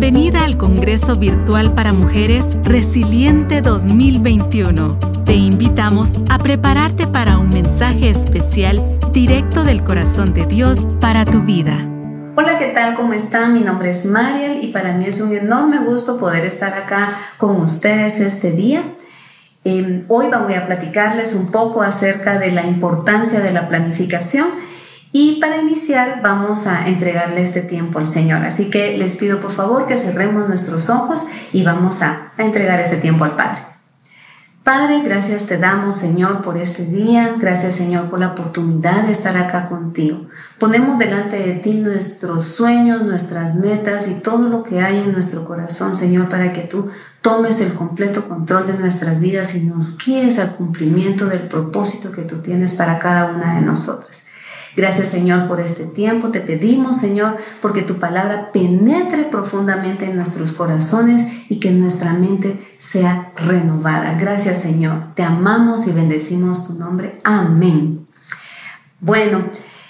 Bienvenida al Congreso Virtual para Mujeres Resiliente 2021. Te invitamos a prepararte para un mensaje especial directo del corazón de Dios para tu vida. Hola, ¿qué tal? ¿Cómo están? Mi nombre es Mariel y para mí es un enorme gusto poder estar acá con ustedes este día. Hoy voy a platicarles un poco acerca de la importancia de la planificación y para iniciar vamos a entregarle este tiempo al Señor. Así que les pido por favor que cerremos nuestros ojos y vamos a entregar este tiempo al Padre. Padre, gracias te damos, Señor, por este día. Gracias, Señor, por la oportunidad de estar acá contigo. Ponemos delante de ti nuestros sueños, nuestras metas y todo lo que hay en nuestro corazón, Señor, para que tú tomes el completo control de nuestras vidas y nos guíes al cumplimiento del propósito que tú tienes para cada una de nosotras. Gracias, Señor, por este tiempo. Te pedimos, Señor, porque tu palabra penetre profundamente en nuestros corazones y que nuestra mente sea renovada. Gracias, Señor. Te amamos y bendecimos tu nombre. Amén. Bueno,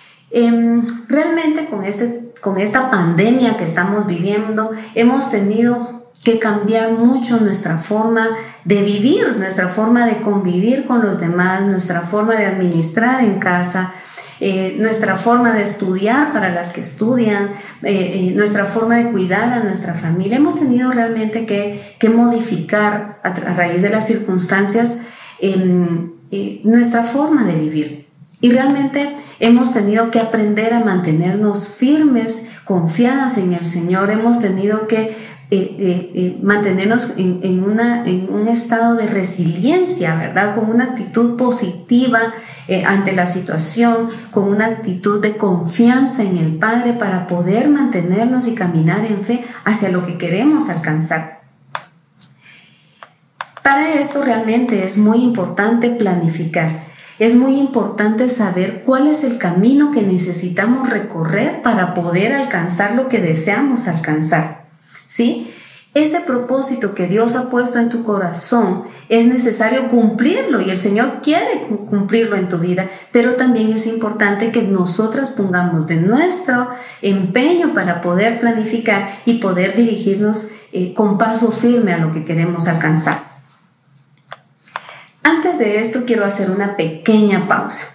realmente con esta pandemia que estamos viviendo, hemos tenido que cambiar mucho nuestra forma de vivir, nuestra forma de convivir con los demás, nuestra forma de administrar en casa, nuestra forma de estudiar para las que estudian, nuestra forma de cuidar a nuestra familia. Hemos tenido realmente que modificar a raíz de las circunstancias nuestra forma de vivir. Y realmente hemos tenido que aprender a mantenernos firmes, confiadas en el Señor. Hemos tenido que mantenernos en un estado de resiliencia, ¿verdad? Con una actitud positiva ante la situación, con una actitud de confianza en el Padre para poder mantenernos y caminar en fe hacia lo que queremos alcanzar. Para esto realmente es muy importante planificar. Es muy importante saber cuál es el camino que necesitamos recorrer para poder alcanzar lo que deseamos alcanzar, ¿sí? Ese propósito que Dios ha puesto en tu corazón es necesario cumplirlo y el Señor quiere cumplirlo en tu vida, pero también es importante que nosotras pongamos de nuestro empeño para poder planificar y poder dirigirnos con paso firme a lo que queremos alcanzar. Antes de esto quiero hacer una pequeña pausa.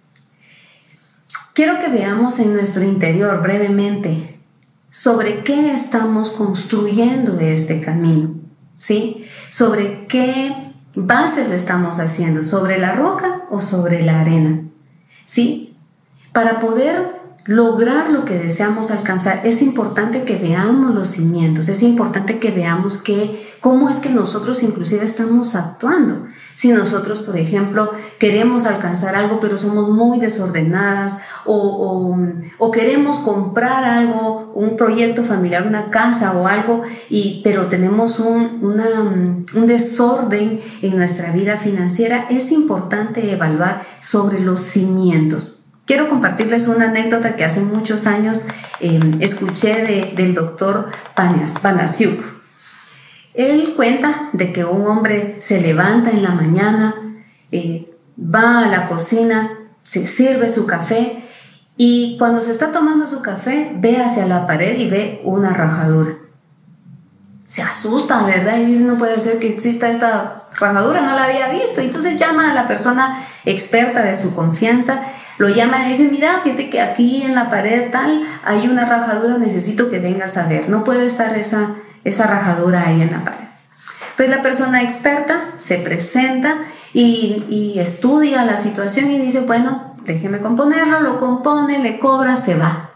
Quiero que veamos en nuestro interior brevemente sobre qué estamos construyendo este camino, ¿sí? Sobre qué base lo estamos haciendo, sobre la roca o sobre la arena, ¿sí? Para poder lograr lo que deseamos alcanzar es importante que veamos los cimientos, es importante que veamos cómo es que nosotros inclusive estamos actuando. Si nosotros, por ejemplo, queremos alcanzar algo pero somos muy desordenadas o queremos comprar algo, un proyecto familiar, una casa o algo, pero tenemos un desorden en nuestra vida financiera, es importante evaluar sobre los cimientos. Quiero compartirles una anécdota que hace muchos años escuché del doctor Panasiuk. Él cuenta de que un hombre se levanta en la mañana, va a la cocina, se sirve su café y cuando se está tomando su café ve hacia la pared y ve una rajadura. Se asusta, ¿verdad? Y dice, no puede ser que exista esta rajadura, no la había visto. Entonces llama a la persona experta de su confianza, lo llama y le dice, mira, fíjate que aquí en la pared tal hay una rajadura, necesito que vengas a ver, no puede estar esa rajadura ahí en la pared. Pues la persona experta se presenta y estudia la situación y dice, bueno, déjeme componerlo, lo compone, le cobra, se va.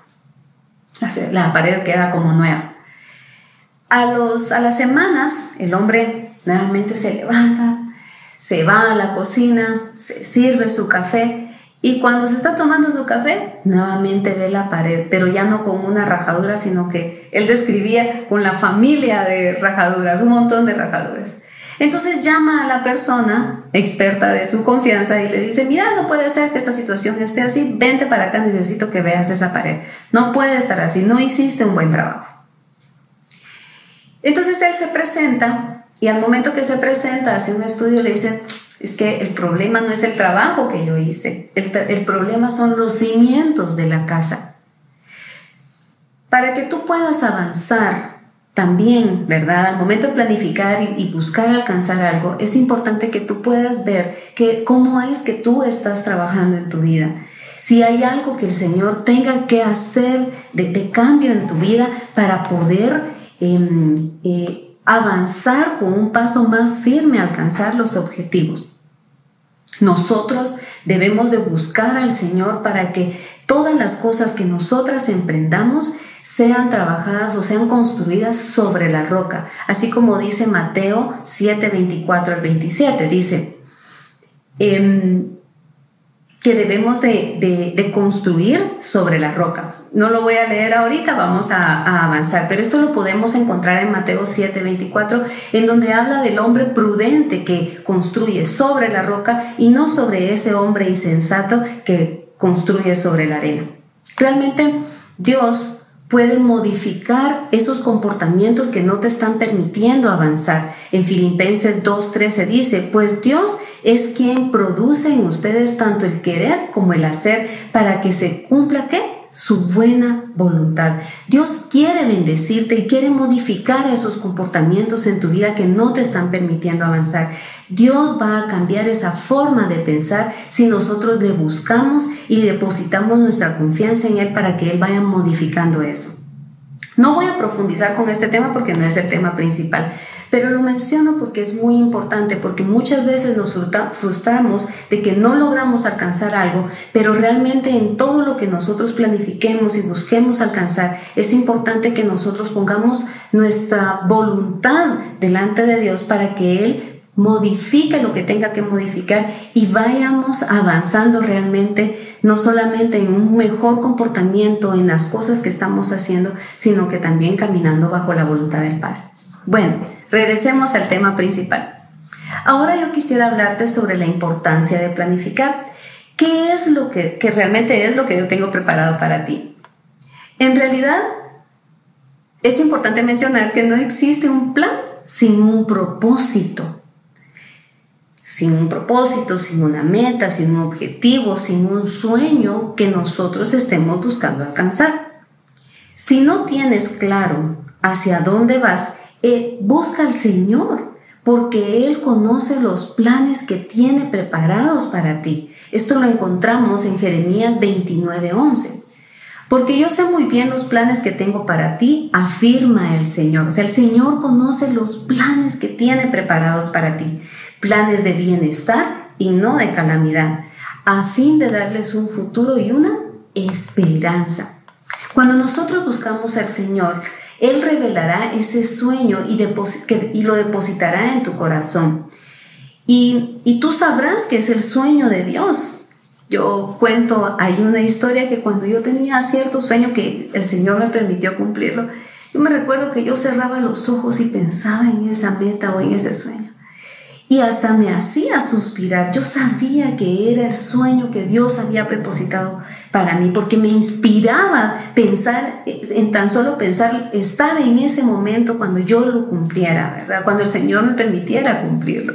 La pared queda como nueva. A las semanas, el hombre nuevamente se levanta, se va a la cocina, se sirve su café y cuando se está tomando su café, nuevamente ve la pared, pero ya no con una rajadura, sino que él describía con la familia de rajaduras, un montón de rajaduras. Entonces llama a la persona experta de su confianza y le dice, mira, no puede ser que esta situación esté así, vente para acá, necesito que veas esa pared. No puede estar así, no hiciste un buen trabajo. Entonces él se presenta y al momento que se presenta hace un estudio y le dice, es que el problema no es el trabajo que yo hice, el problema son los cimientos de la casa. Para que tú puedas avanzar también, ¿verdad? Al momento de planificar y buscar alcanzar algo, es importante que tú puedas ver cómo es que tú estás trabajando en tu vida. Si hay algo que el Señor tenga que hacer de cambio en tu vida para poder avanzar con un paso más firme a alcanzar los objetivos. Nosotros debemos de buscar al Señor para que todas las cosas que nosotras emprendamos sean trabajadas o sean construidas sobre la roca. Así como dice Mateo 7, 24 al 27, dice que debemos de construir sobre la roca. No lo voy a leer ahorita, vamos a avanzar, pero esto lo podemos encontrar en Mateo 7, 24, en donde habla del hombre prudente que construye sobre la roca y no sobre ese hombre insensato que construye sobre la arena. Realmente Dios puede modificar esos comportamientos que no te están permitiendo avanzar. En Filipenses 2:13 dice, pues Dios es quien produce en ustedes tanto el querer como el hacer para que se cumpla, ¿qué? Su buena voluntad. Dios quiere bendecirte y quiere modificar esos comportamientos en tu vida que no te están permitiendo avanzar. Dios va a cambiar esa forma de pensar si nosotros le buscamos y depositamos nuestra confianza en Él para que Él vaya modificando eso. No voy a profundizar con este tema porque no es el tema principal, pero lo menciono porque es muy importante, porque muchas veces nos frustramos de que no logramos alcanzar algo, pero realmente en todo lo que nosotros planifiquemos y busquemos alcanzar, es importante que nosotros pongamos nuestra voluntad delante de Dios para que Él modifique lo que tenga que modificar y vayamos avanzando realmente, no solamente en un mejor comportamiento en las cosas que estamos haciendo, sino que también caminando bajo la voluntad del Padre. Bueno, regresemos al tema principal. Ahora yo quisiera hablarte sobre la importancia de planificar. ¿Qué es lo que realmente es lo que yo tengo preparado para ti? En realidad, es importante mencionar que no existe un plan sin un propósito. Sin un propósito, sin una meta, sin un objetivo, sin un sueño que nosotros estemos buscando alcanzar. Si no tienes claro hacia dónde vas, busca al Señor, porque Él conoce los planes que tiene preparados para ti. Esto lo encontramos en Jeremías 29:11. Porque yo sé muy bien los planes que tengo para ti, afirma el Señor. O sea, el Señor conoce los planes que tiene preparados para ti. Planes de bienestar y no de calamidad, a fin de darles un futuro y una esperanza. Cuando nosotros buscamos al Señor, Él revelará ese sueño y lo depositará en tu corazón. Y tú sabrás que es el sueño de Dios. Yo cuento, hay una historia que cuando yo tenía cierto sueño que el Señor me permitió cumplirlo, yo me recuerdo que yo cerraba los ojos y pensaba en esa meta o en ese sueño. Y hasta me hacía suspirar. Yo sabía que era el sueño que Dios había depositado para mí, porque me inspiraba pensar, en tan solo pensar, estar en ese momento cuando yo lo cumpliera, ¿verdad? Cuando el Señor me permitiera cumplirlo.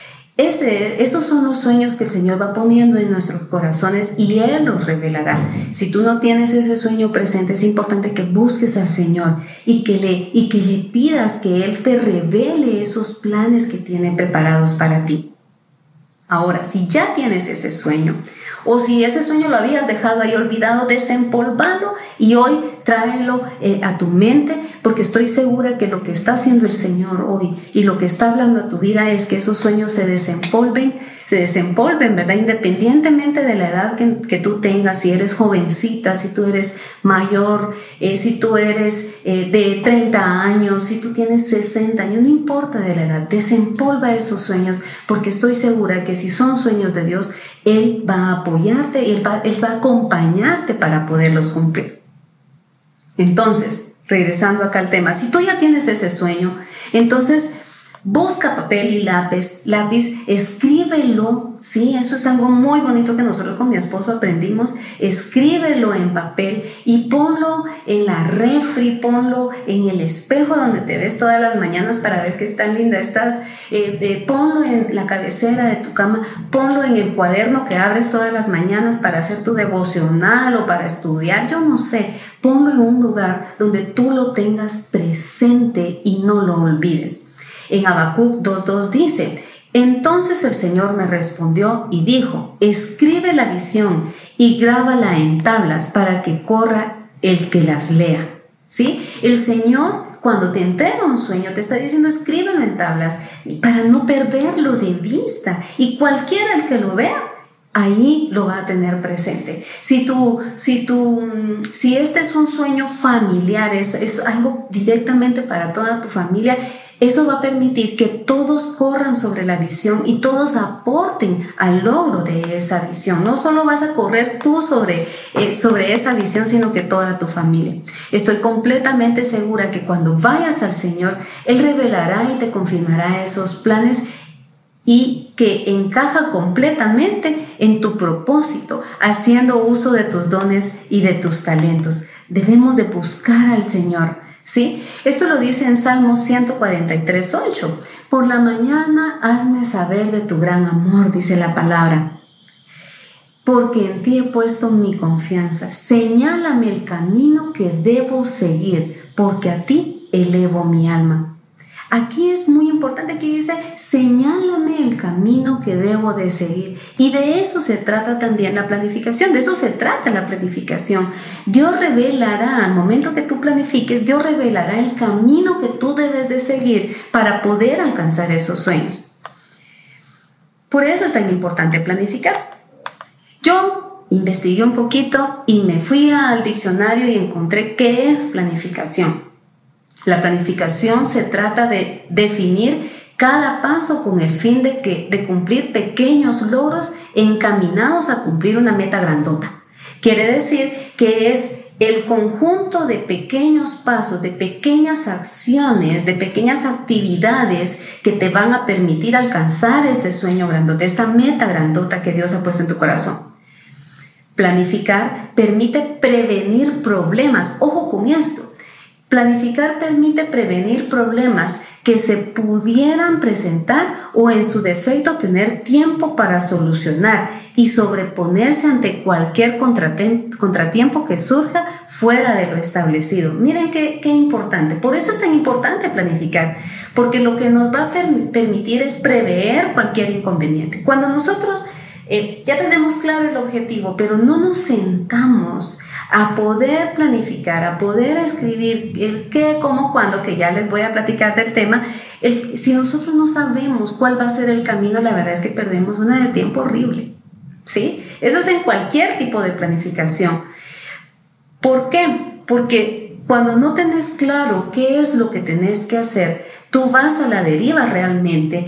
Esos son los sueños que el Señor va poniendo en nuestros corazones y Él los revelará. Si tú no tienes ese sueño presente, es importante que busques al Señor y que le pidas que Él te revele esos planes que tiene preparados para ti. Ahora, si ya tienes ese sueño, o si ese sueño lo habías dejado ahí olvidado, desempolvalo y hoy tráelo a tu mente, porque estoy segura que lo que está haciendo el Señor hoy y lo que está hablando a tu vida es que esos sueños se desempolven, ¿verdad? Independientemente de la edad que tú tengas, si eres jovencita, si tú eres mayor, si tú eres de 30 años, si tú tienes 60 años, no importa de la edad, desempolva esos sueños, porque estoy segura que si son sueños de Dios, Él va a apoyarte, Él va a acompañarte para poderlos cumplir. Entonces, regresando acá al tema, si tú ya tienes ese sueño, entonces busca papel y lápiz, escríbelo Sí, eso es algo muy bonito que nosotros con mi esposo aprendimos. Escríbelo en papel y ponlo en la refri, ponlo en el espejo donde te ves todas las mañanas para ver qué tan linda estás. Ponlo en la cabecera de tu cama, ponlo en el cuaderno que abres todas las mañanas para hacer tu devocional o para estudiar, yo no sé. Ponlo en un lugar donde tú lo tengas presente y no lo olvides. En Habacuc 2:2 dice: entonces el Señor me respondió y dijo: escribe la visión y grábala en tablas para que corra el que las lea. ¿Sí? El Señor, cuando te entrega un sueño, te está diciendo: escríbelo en tablas para no perderlo de vista, y cualquiera el que lo vea, ahí lo va a tener presente. Si este es un sueño familiar, es algo directamente para toda tu familia, eso va a permitir que todos corran sobre la visión y todos aporten al logro de esa visión. No solo vas a correr tú sobre esa visión, sino que toda tu familia. Estoy completamente segura que cuando vayas al Señor, Él revelará y te confirmará esos planes y que encaja completamente en tu propósito, haciendo uso de tus dones y de tus talentos. Debemos de buscar al Señor. ¿Sí? Esto lo dice en Salmos 143:8. Por la mañana hazme saber de tu gran amor, dice la palabra, porque en ti he puesto mi confianza. Señálame el camino que debo seguir, porque a ti elevo mi alma. Aquí es muy importante que dice: señálame el camino que debo de seguir. Y de eso se trata también la planificación, de eso se trata la planificación. Dios revelará, al momento que tú planifiques, Dios revelará el camino que tú debes de seguir para poder alcanzar esos sueños. Por eso es tan importante planificar. Yo investigué un poquito y me fui al diccionario y encontré qué es planificación. La planificación se trata de definir cada paso con el fin de cumplir pequeños logros encaminados a cumplir una meta grandota. Quiere decir que es el conjunto de pequeños pasos, de pequeñas acciones, de pequeñas actividades que te van a permitir alcanzar este sueño grandote, esta meta grandota que Dios ha puesto en tu corazón. Planificar permite prevenir problemas. Ojo con esto. Planificar permite prevenir problemas que se pudieran presentar o, en su defecto, tener tiempo para solucionar y sobreponerse ante cualquier contratiempo que surja fuera de lo establecido. Miren qué importante. Por eso es tan importante planificar, porque lo que nos va a permitir es prever cualquier inconveniente. Cuando nosotros ya tenemos claro el objetivo, pero no nos sentamos a poder planificar, a poder escribir el qué, cómo, cuándo, que ya les voy a platicar del tema, si nosotros no sabemos cuál va a ser el camino, la verdad es que perdemos una de tiempo horrible, ¿sí? Eso es en cualquier tipo de planificación. ¿Por qué? Porque cuando no tenés claro qué es lo que tenés que hacer, tú vas a la deriva realmente,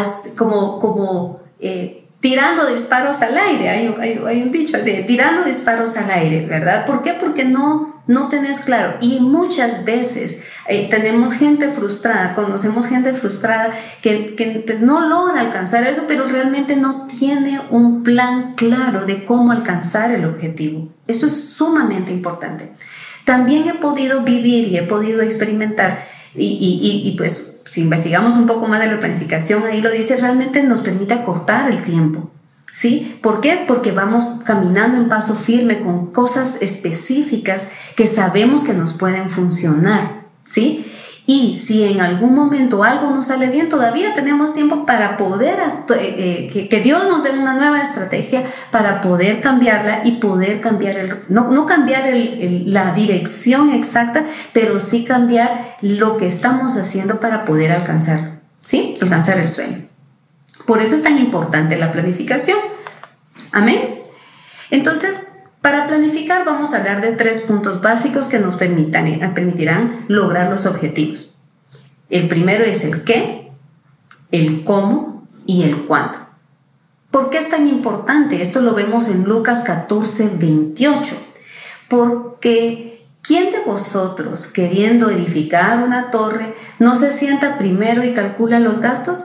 tirando disparos al aire. Hay un dicho así: tirando disparos al aire, ¿verdad? ¿Por qué? Porque no tenés claro. Y muchas veces tenemos gente frustrada, conocemos gente frustrada que pues no logra alcanzar eso, pero realmente no tiene un plan claro de cómo alcanzar el objetivo. Esto es sumamente importante. También he podido vivir y he podido experimentar y pues, si investigamos un poco más de la planificación, ahí lo dice, realmente nos permite acortar el tiempo, ¿sí? ¿Por qué? Porque vamos caminando en paso firme con cosas específicas que sabemos que nos pueden funcionar, ¿sí? Y si en algún momento algo no sale bien, todavía tenemos tiempo para poder, que Dios nos dé una nueva estrategia para poder cambiarla y poder cambiar, no cambiar la dirección exacta, pero sí cambiar lo que estamos haciendo para poder alcanzar, ¿sí? Alcanzar el sueño. Por eso es tan importante la planificación. Amén. Entonces, para planificar vamos a hablar de 3 puntos básicos que nos permitirán lograr los objetivos. El primero es el qué, el cómo y el cuándo. ¿Por qué es tan importante? Esto lo vemos en Lucas 14:28. Porque ¿quién de vosotros, queriendo edificar una torre, no se sienta primero y calcula los gastos?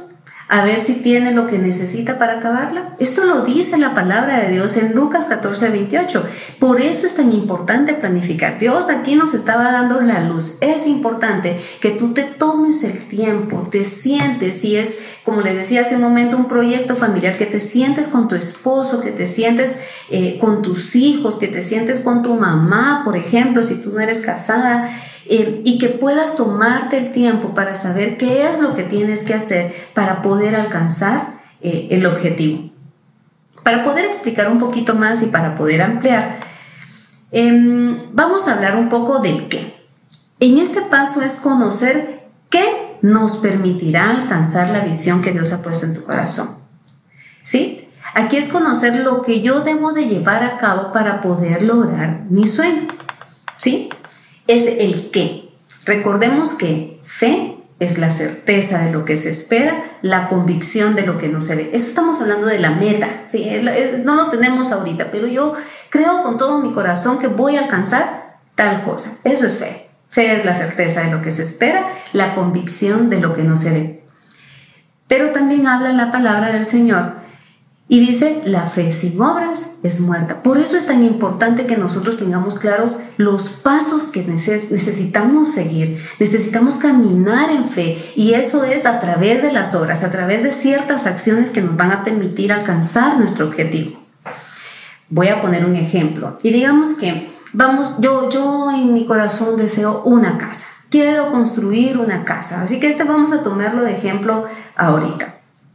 a ver si tiene lo que necesita para acabarla. Esto lo dice la palabra de Dios en Lucas 14:28. Por eso es tan importante planificar. Dios aquí nos estaba dando la luz. Es importante que tú te tomes el tiempo, te sientes, si es, como les decía hace un momento, un proyecto familiar, que te sientes con tu esposo, que te sientes con tus hijos, que te sientes con tu mamá, por ejemplo, si tú no eres casada, y que puedas tomarte el tiempo para saber qué es lo que tienes que hacer para poder alcanzar el objetivo. Para poder explicar un poquito más y para poder ampliar, vamos a hablar un poco del qué. En este paso es conocer qué nos permitirá alcanzar la visión que Dios ha puesto en tu corazón. ¿Sí? Aquí es conocer lo que yo debo de llevar a cabo para poder lograr mi sueño. ¿Sí? Es el qué. Recordemos que fe es la certeza de lo que se espera, la convicción de lo que no se ve. Eso estamos hablando de la meta, ¿sí? No lo tenemos ahorita, pero yo creo con todo mi corazón que voy a alcanzar tal cosa. Eso es fe. Fe es la certeza de lo que se espera, la convicción de lo que no se ve. Pero también habla la palabra del Señor y dice, la fe sin obras es muerta. Por eso es tan importante que nosotros tengamos claros los pasos que necesitamos seguir. Necesitamos caminar en fe, y eso es a través de las obras, a través de ciertas acciones que nos van a permitir alcanzar nuestro objetivo. Voy a poner un ejemplo. Y digamos que yo en mi corazón deseo una casa. Quiero construir una casa. Así que vamos a tomarlo de ejemplo ahorita.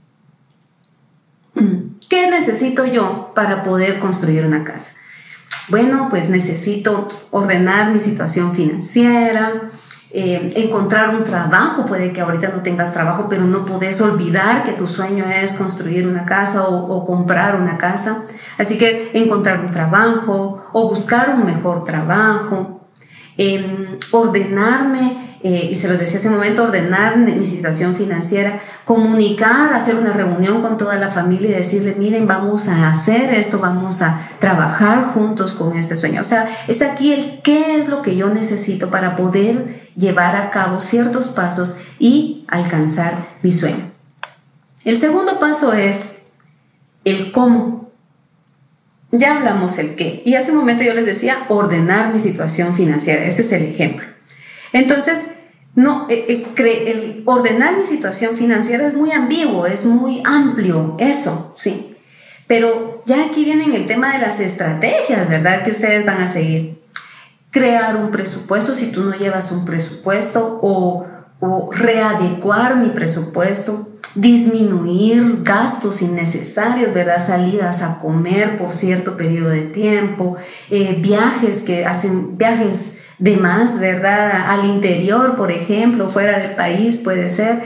¿Qué necesito yo para poder construir una casa? Bueno, pues necesito ordenar mi situación financiera, encontrar un trabajo. Puede que ahorita no tengas trabajo, pero no podés olvidar que tu sueño es construir una casa o comprar una casa. Así que encontrar un trabajo o buscar un mejor trabajo, ordenarme. Y se los decía hace un momento, ordenar mi situación financiera, comunicar, hacer una reunión con toda la familia y decirle, miren, vamos a hacer esto, vamos a trabajar juntos con este sueño. O sea, es aquí el qué es lo que yo necesito para poder llevar a cabo ciertos pasos y alcanzar mi sueño. El segundo paso es el cómo. Ya hablamos el qué, y hace un momento yo les decía ordenar mi situación financiera. Este es el ejemplo. Entonces, el ordenar mi situación financiera es muy ambiguo, es muy amplio, eso, sí. Pero ya aquí viene el tema de las estrategias, ¿verdad?, que ustedes van a seguir. Crear un presupuesto si tú no llevas un presupuesto, o readecuar mi presupuesto, disminuir gastos innecesarios, ¿verdad?, salidas a comer por cierto periodo de tiempo, viajes de más, ¿verdad?, al interior, por ejemplo, fuera del país puede ser.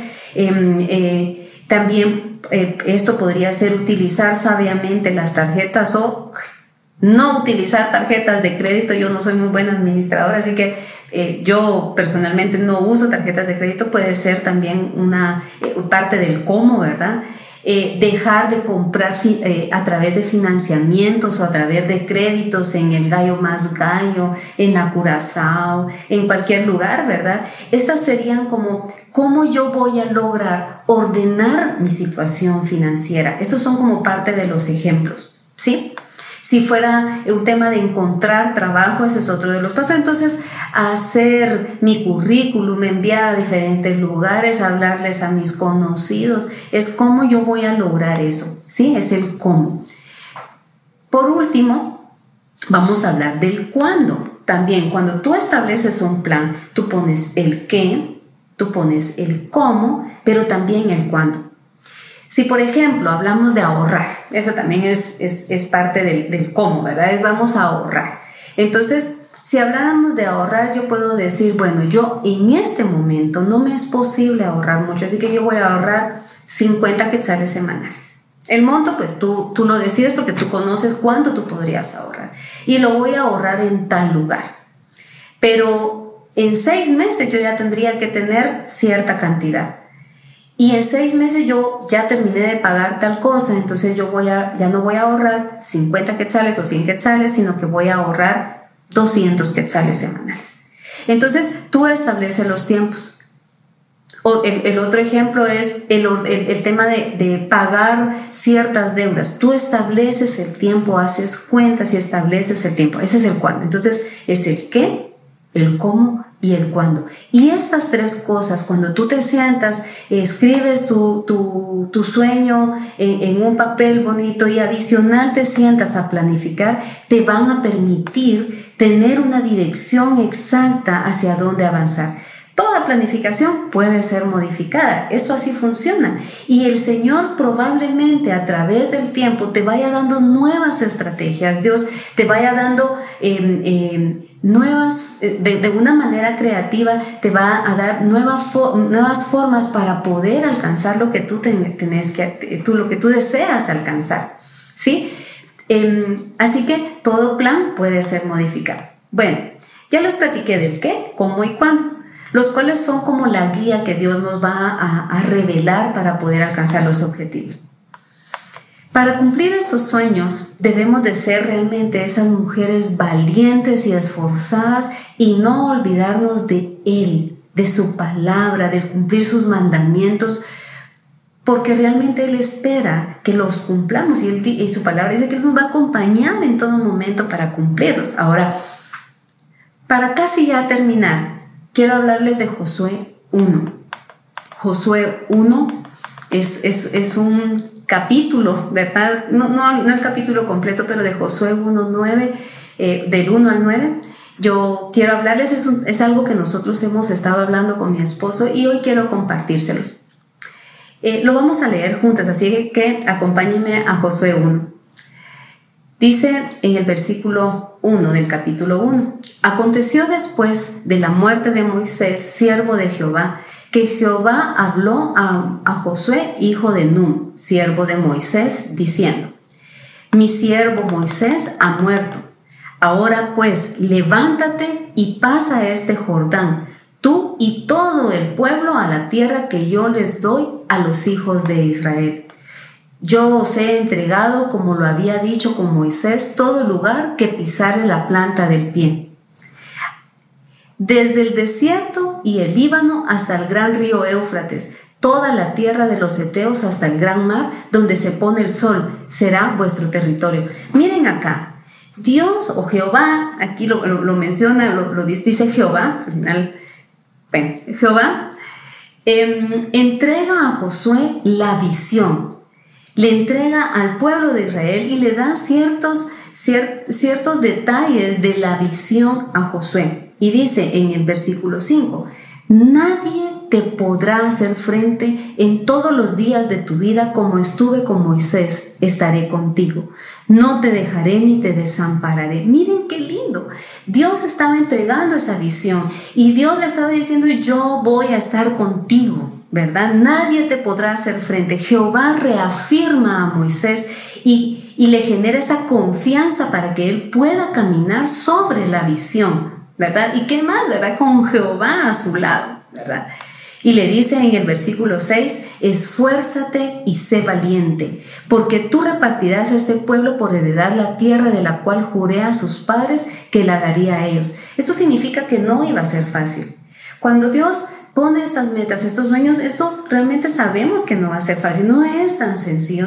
También esto podría ser utilizar sabiamente las tarjetas o no utilizar tarjetas de crédito. Yo no soy muy buena administradora, así que yo personalmente no uso tarjetas de crédito. Puede ser también una parte del cómo, ¿verdad? Dejar de comprar a través de financiamientos o a través de créditos en el Gallo Más Gallo, en la Curazao, en cualquier lugar, ¿verdad? Estas serían como cómo yo voy a lograr ordenar mi situación financiera. Estos son como parte de los ejemplos, ¿sí? Si fuera un tema de encontrar trabajo, ese es otro de los pasos. Entonces, hacer mi currículum, enviar a diferentes lugares, hablarles a mis conocidos, es cómo yo voy a lograr eso, ¿sí? Es el cómo. Por último, vamos a hablar del cuándo. También, cuando tú estableces un plan, tú pones el qué, tú pones el cómo, pero también el cuándo. Si, por ejemplo, hablamos de ahorrar, eso también es parte del cómo, ¿verdad? Vamos a ahorrar. Entonces, si habláramos de ahorrar, yo puedo decir, bueno, yo en este momento no me es posible ahorrar mucho, así que yo voy a ahorrar 50 quetzales semanales. El monto, pues tú lo decides porque tú conoces cuánto tú podrías ahorrar. Y lo voy a ahorrar en tal lugar. Pero en 6 meses yo ya tendría que tener cierta cantidad. Y en 6 meses yo ya terminé de pagar tal cosa, entonces yo ya no voy a ahorrar 50 quetzales o 100 quetzales, sino que voy a ahorrar 200 quetzales semanales. Entonces tú estableces los tiempos. O el otro ejemplo es el tema de pagar ciertas deudas. Tú estableces el tiempo, haces cuentas y estableces el tiempo. Ese es el cuándo. Entonces es el qué, el cómo y el cuándo. Y estas tres cosas, cuando tú te sientas, escribes tu sueño en un papel bonito y adicional te sientas a planificar, te van a permitir tener una dirección exacta hacia dónde avanzar. Toda planificación puede ser modificada, eso así funciona. Y el Señor probablemente a través del tiempo te vaya dando nuevas estrategias, Dios te vaya dando nuevas, de una manera creativa, te va a dar nuevas formas para poder alcanzar lo que tú lo que tú deseas alcanzar, ¿sí? Así que todo plan puede ser modificado. Bueno, ya les platiqué del qué, cómo y cuándo, los cuales son como la guía que Dios nos va a revelar para poder alcanzar los objetivos. Para cumplir estos sueños debemos de ser realmente esas mujeres valientes y esforzadas y no olvidarnos de Él, de su palabra, de cumplir sus mandamientos, porque realmente Él espera que los cumplamos y su palabra dice que Él nos va a acompañar en todo momento para cumplirlos. Ahora, para casi ya terminar, quiero hablarles de Josué 1. Josué 1 es un capítulo, ¿verdad? No el capítulo completo, pero de Josué 1:9, del 1 al 9. Yo quiero hablarles, es algo que nosotros hemos estado hablando con mi esposo y hoy quiero compartírselos. Lo vamos a leer juntas, así que acompáñenme a Josué 1. Dice en el versículo 1 del capítulo 1: Aconteció después de la muerte de Moisés, siervo de Jehová, que Jehová habló a Josué, hijo de Nun, siervo de Moisés, diciendo: Mi siervo Moisés ha muerto. Ahora pues, levántate y pasa este Jordán, tú y todo el pueblo, a la tierra que yo les doy a los hijos de Israel. Yo os he entregado, como lo había dicho con Moisés, todo lugar que pisare la planta del pie. Desde el desierto y el Líbano hasta el gran río Éufrates, toda la tierra de los heteos hasta el gran mar, donde se pone el sol, será vuestro territorio. Miren acá, Dios o Jehová, aquí lo menciona, lo dice Jehová, al final, bueno, Jehová entrega a Josué la visión, le entrega al pueblo de Israel y le da ciertos detalles de la visión a Josué. Y dice en el versículo 5: Nadie te podrá hacer frente en todos los días de tu vida, como estuve con Moisés, estaré contigo. No te dejaré ni te desampararé. Miren qué lindo. Dios estaba entregando esa visión y Dios le estaba diciendo: yo voy a estar contigo, ¿verdad? Nadie te podrá hacer frente. Jehová reafirma a Moisés y le genera esa confianza para que él pueda caminar sobre la visión, ¿verdad? ¿Y qué más, verdad? Con Jehová a su lado, ¿verdad? Y le dice en el versículo 6: Esfuérzate y sé valiente, porque tú repartirás a este pueblo por heredar la tierra de la cual juré a sus padres que la daría a ellos. Esto significa que no iba a ser fácil. Cuando Dios pone estas metas, estos sueños, esto realmente sabemos que no va a ser fácil, no es tan sencillo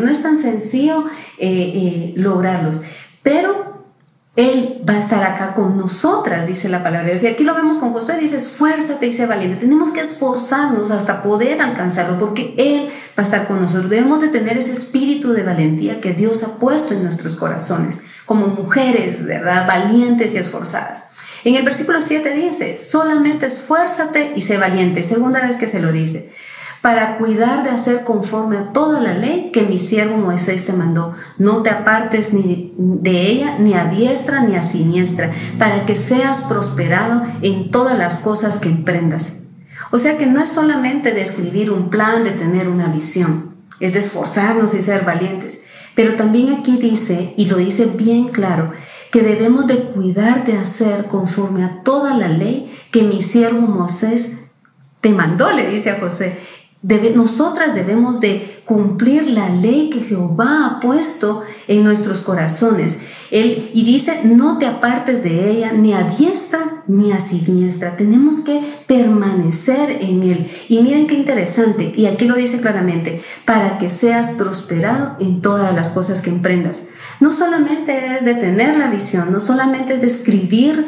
lograrlos, pero Él va a estar acá con nosotras, dice la palabra de Dios. Y aquí lo vemos con Josué, dice: esfuérzate y sé valiente. Tenemos que esforzarnos hasta poder alcanzarlo, porque Él va a estar con nosotros. Debemos de tener ese espíritu de valentía que Dios ha puesto en nuestros corazones, como mujeres, ¿verdad?, valientes y esforzadas. En el versículo 7 dice: solamente esfuérzate y sé valiente. Segunda vez que se lo dice: para cuidar de hacer conforme a toda la ley que mi siervo Moisés te mandó. No te apartes ni de ella, ni a diestra ni a siniestra, para que seas prosperado en todas las cosas que emprendas. O sea que no es solamente de escribir un plan, de tener una visión, es de esforzarnos y ser valientes. Pero también aquí dice, y lo dice bien claro, que debemos de cuidar de hacer conforme a toda la ley que mi siervo Moisés te mandó, le dice a Josué. Nosotras debemos de cumplir la ley que Jehová ha puesto en nuestros corazones. Y dice, no te apartes de ella ni a diestra ni a siniestra. Tenemos que permanecer en él. Y miren qué interesante, y aquí lo dice claramente, para que seas prosperado en todas las cosas que emprendas. No solamente es de tener la visión, no solamente es de escribir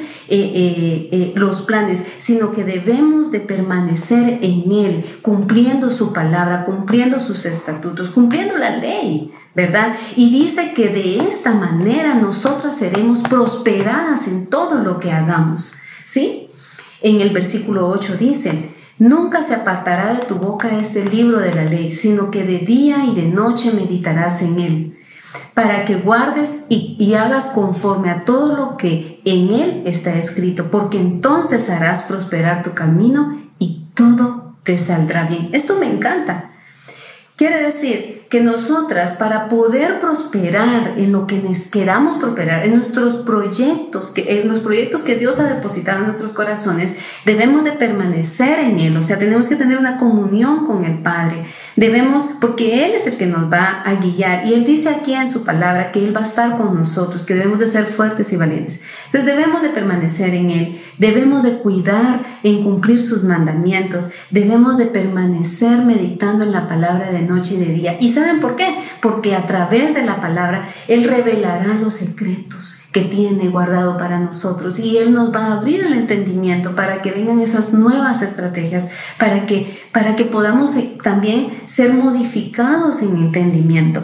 los planes, sino que debemos de permanecer en él, cumpliendo su palabra, cumpliendo sus estatutos, cumpliendo la ley, ¿verdad? Y dice que de esta manera nosotras seremos prosperadas en todo lo que hagamos, ¿sí? En el versículo 8 dice, nunca se apartará de tu boca este libro de la ley, sino que de día y de noche meditarás en él, para que guardes y hagas conforme a todo lo que en él está escrito, porque entonces harás prosperar tu camino y todo te saldrá bien. Esto me encanta. Quiere decir que nosotras, para poder prosperar en lo que queramos prosperar, en nuestros proyectos, en los proyectos que Dios ha depositado en nuestros corazones, debemos de permanecer en Él. O sea, tenemos que tener una comunión con el Padre. Porque Él es el que nos va a guiar. Y Él dice aquí en su palabra que Él va a estar con nosotros, que debemos de ser fuertes y valientes. Entonces debemos de permanecer en Él. Debemos de cuidar en cumplir sus mandamientos. Debemos de permanecer meditando en la palabra de noche y de día. ¿Y saben por qué? Porque a través de la palabra Él revelará los secretos que tiene guardado para nosotros, y Él nos va a abrir el entendimiento para que vengan esas nuevas estrategias, para que podamos también ser modificados en entendimiento.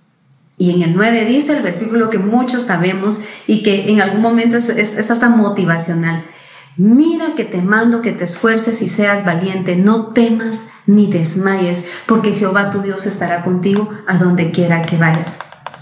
Y en el 9 dice el versículo que muchos sabemos y que en algún momento es hasta motivacional. Mira que te mando que te esfuerces y seas valiente, no temas ni desmayes, porque Jehová tu Dios estará contigo a donde quiera que vayas.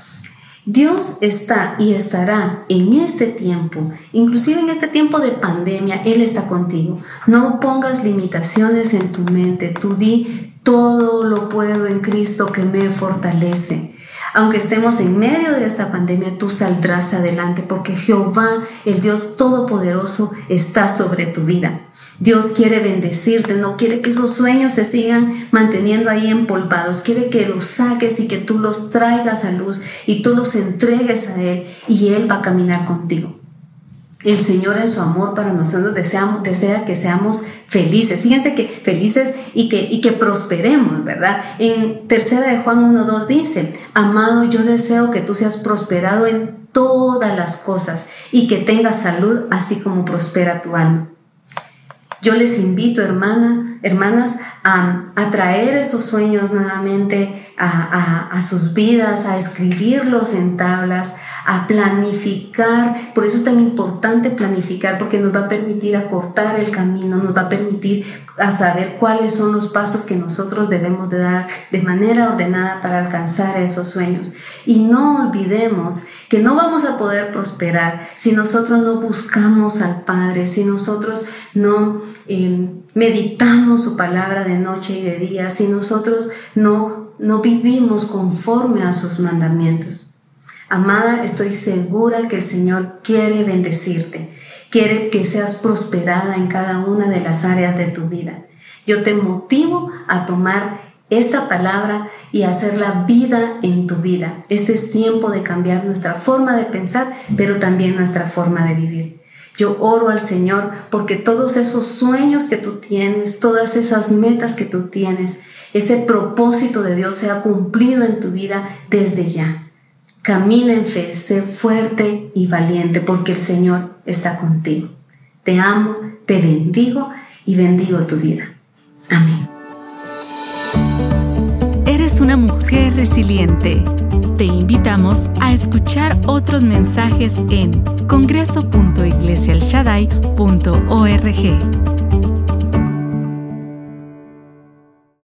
Dios está y estará en este tiempo, inclusive en este tiempo de pandemia, Él está contigo. No pongas limitaciones en tu mente, tú di, todo lo puedo en Cristo que me fortalece. Aunque estemos en medio de esta pandemia, tú saldrás adelante porque Jehová, el Dios Todopoderoso, está sobre tu vida. Dios quiere bendecirte, no quiere que esos sueños se sigan manteniendo ahí empolvados. Quiere que los saques y que tú los traigas a luz y tú los entregues a Él y Él va a caminar contigo. El Señor en su amor para nosotros desea que seamos felices. Fíjense que felices y que prosperemos, ¿verdad? En 3 de Juan 1:2 dice, amado, yo deseo que tú seas prosperado en todas las cosas y que tengas salud así como prospera tu alma. Yo les invito, hermanas, a traer esos sueños nuevamente a sus vidas, a escribirlos en tablas, a planificar. Por eso es tan importante planificar, porque nos va a permitir acortar el camino, nos va a permitir a saber cuáles son los pasos que nosotros debemos de dar de manera ordenada para alcanzar esos sueños. Y no olvidemos que no vamos a poder prosperar si nosotros no buscamos al Padre, si nosotros no meditamos su palabra de noche y de día, si nosotros no vivimos conforme a sus mandamientos. Amada, estoy segura que el Señor quiere bendecirte, quiere que seas prosperada en cada una de las áreas de tu vida. Yo te motivo a tomar esta palabra y hacerla vida en tu vida. Este es tiempo de cambiar nuestra forma de pensar, pero también nuestra forma de vivir. Yo oro al Señor porque todos esos sueños que tú tienes, todas esas metas que tú tienes, ese propósito de Dios sea cumplido en tu vida desde ya. Camina en fe, sé fuerte y valiente porque el Señor está contigo. Te amo, te bendigo y bendigo tu vida. Amén. Eres una mujer resiliente. Te invitamos a escuchar otros mensajes en congreso.iglesialshaddai.org.